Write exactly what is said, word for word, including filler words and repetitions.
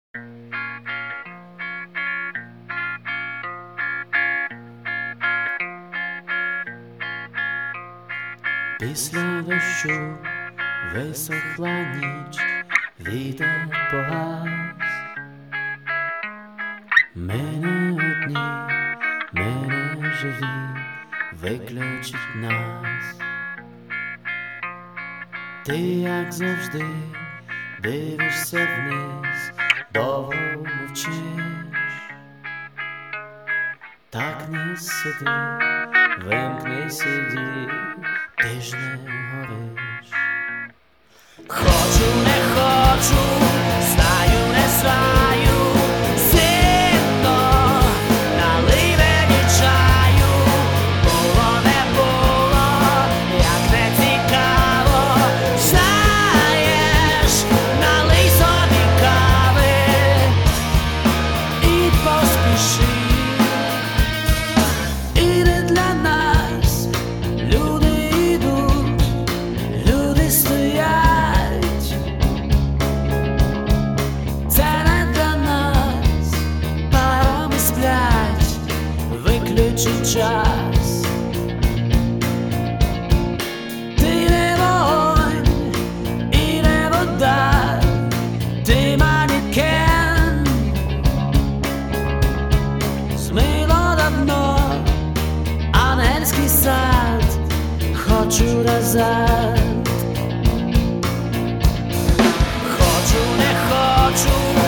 Після дощу висохла ніч, вітер погас. Ми не одні, ми не живі, виключить нас. Ти, як завжди, дивишся вниз, довго мовчиш. Так не сиди, вимкни сиді, ти ж не гориш. Хочу, не хочу, знаю, не знаю, сильно налий мені чаю. Було, не було, як не цікаво, знаєш, налий собі кави і поспіши. Іде для нас, люди йдуть, люди стоять. Це не для нас, парами сплять, виключить час. Ти не вогонь і не вода, ти манікен. Змило давно ангельський сад, хочу назад. Хочу, не хочу,